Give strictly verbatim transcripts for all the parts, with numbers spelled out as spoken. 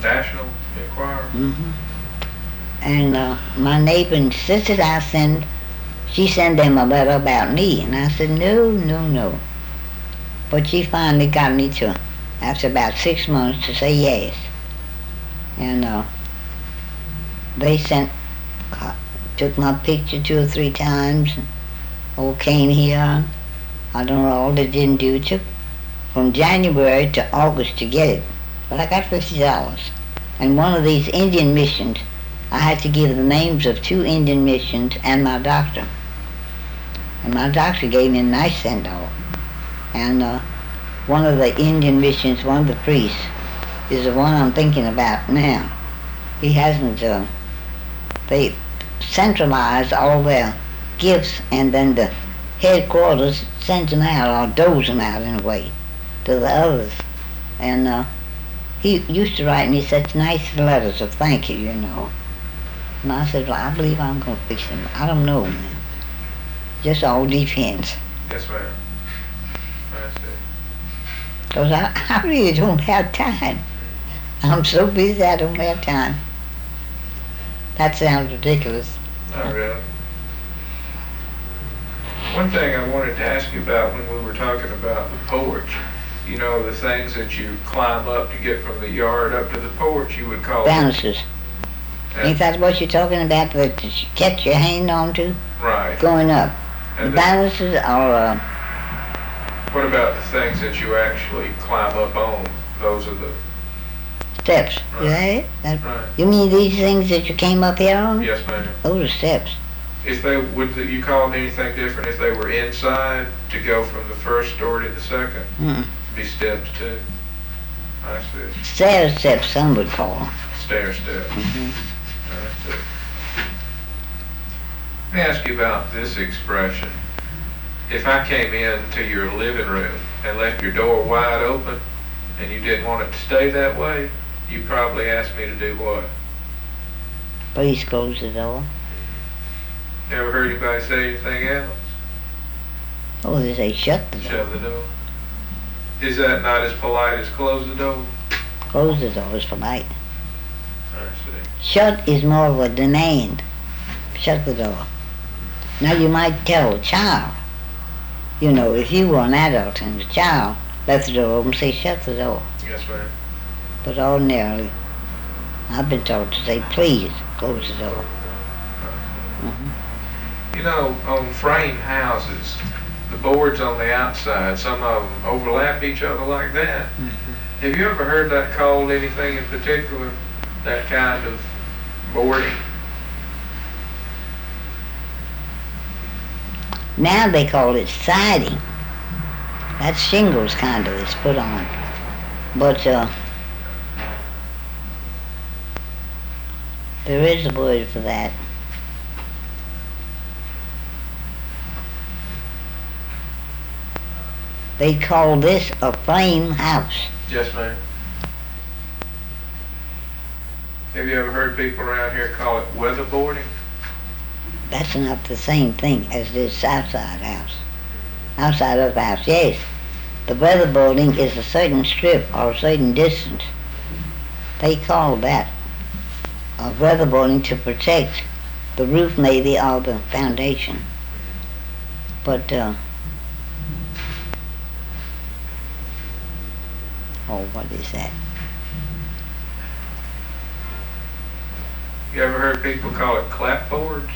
National Enquirer? Mm-hmm. And uh, my neighbor insisted I send, she sent them a letter about me. And I said, no, no, no. But she finally got me to, after about six months, to say yes. And uh, they sent, uh, took my picture two or three times, or came here. I don't know, all they didn't do. It took from January to August to get it. But I got fifty dollars. And one of these Indian missions, I had to give the names of two Indian missions and my doctor. And my doctor gave me a nice send-off. And uh, one of the Indian missions, one of the priests, is the one I'm thinking about now. He hasn't, uh, they centralized all their gifts, and then the headquarters sends them out, or doles them out in a way, to the others. And uh, he used to write me such nice letters of thank you, you know. And I said, well, I believe I'm going to fix him. I don't know, man. Just all depends. Yes, ma'am. I see. Because I, I really don't have time. I'm so busy I don't have time. That sounds ridiculous. Not really. One thing I wanted to ask you about when we were talking about the porch, you know, the things that you climb up to get from the yard up to the porch, you would call Bannisters. Ain't that what you're talking about, that you catch your hand onto? Right. Going up. And The the, bannisters are, uh, what about the things that you actually climb up on? Those are the, steps. Right. You had it? That, right. You mean these things that you came up here on? Yes, ma'am. Those are steps. If they, would you call them anything different if they were inside to go from the first story to the second? Mm-mm. Be steps too. I see. Stair steps, some would call them. Stair steps. Mm-hmm. I see. Let me ask you about this expression. If I came into your living room and left your door wide open and you didn't want it to stay that way, you'd probably ask me to do what? Please close the door. Never heard anybody say anything else? Oh, they say shut the door. Shut the door. Is that not as polite as close the door? Close the door is polite. I see. Shut is more of a demand. Shut the door. Now you might tell a child, you know, if you were an adult and the child left the door open, say shut the door. Yes, ma'am. But ordinarily, I've been taught to say please close the door. Mm-hmm. You know, on frame houses, the boards on the outside, some of them overlap each other like that. Mm-hmm. Have you ever heard that called anything in particular, that kind of boarding? Now they call it siding. That's shingles kind of is put on. But uh, there is a word for that. They call this a frame house. Yes, ma'am. Have you ever heard people around here call it weatherboarding? That's not the same thing as this outside house. Outside of the house, yes. The weatherboarding is a certain strip or a certain distance. They call that a weatherboarding to protect the roof maybe or the foundation. But, uh, oh, what is that? You ever heard people call it clapboards?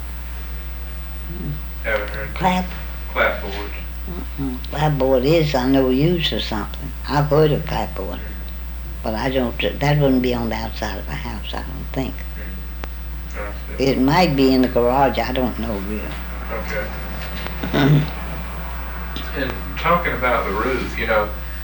Haven't heard Clap? clapboards. Mm-mm. Clapboard is, I know, used for something. I've heard of clapboard. But I don't, that wouldn't be on the outside of a house, I don't think. I see. It might be in the garage, I don't know really. Okay. And talking about the roof, you know,